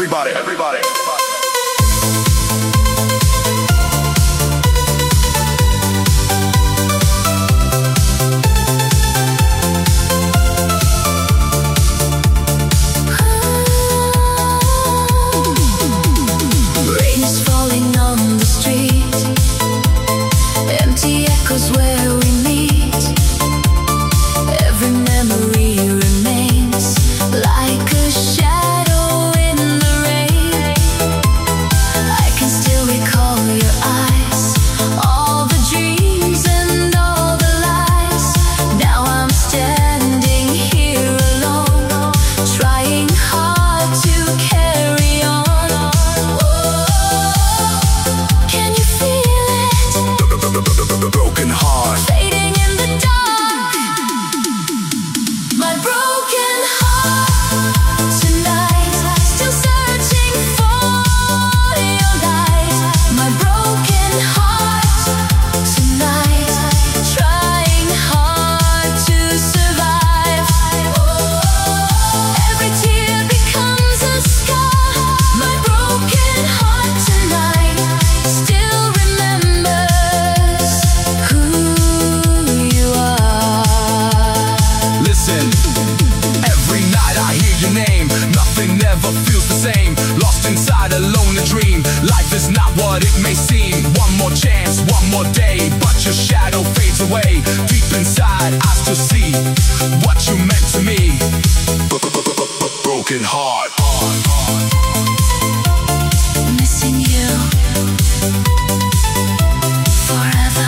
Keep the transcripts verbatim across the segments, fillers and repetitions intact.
everybody, everybody. Where we meet, every memory remains like a shadow in the rain. I can still recall your eyes, all the dreams and all the lies. Now I'm standing here alone, trying hard to carry on. Whoa, can you feel it? Broken heart Fading in the dark, my broken heart tonight, still searching for your light. My broken heart tonight, trying hard to survive. Every tear becomes a scar. My broken heart tonight still remembers who you are. Listen, every night I hear your name. Nothing ever feels the same. Lost inside a lonely dream. Life is not what it may seem. One more chance, one more day, but your shadow fades away. Deep inside I still see what you meant to me. Broken heart. Missing you forever.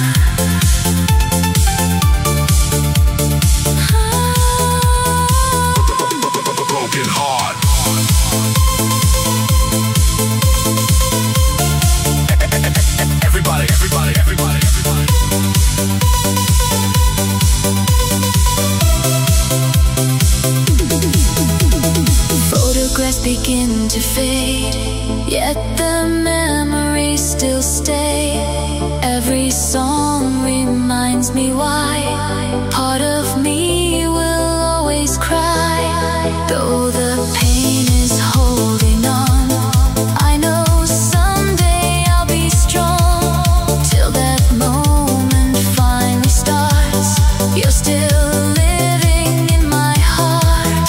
Broken heart. Everybody, everybody, everybody, everybody. Photographs begin to fade, yet the memories still stay. Every song reminds me why. Part of me will always cry, though the pain is holding on. I know someday I'll be strong. Till that moment finally starts, you're still living in my heart.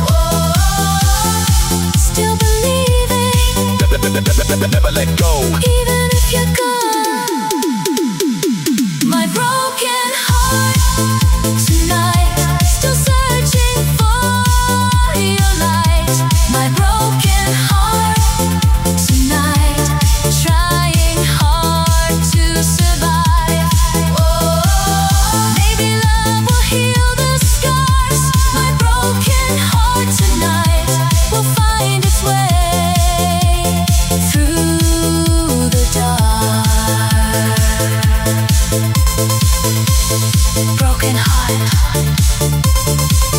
Whoa, still believing, Never let go. even if you're gone. My broken heart tonight, still searching for your light. My broken heart tonight, trying hard to survive. Whoa, maybe love will heal the scars. My broken heart tonight will find its way through the dark. Broken heart,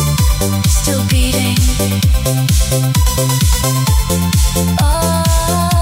still beating. Oh.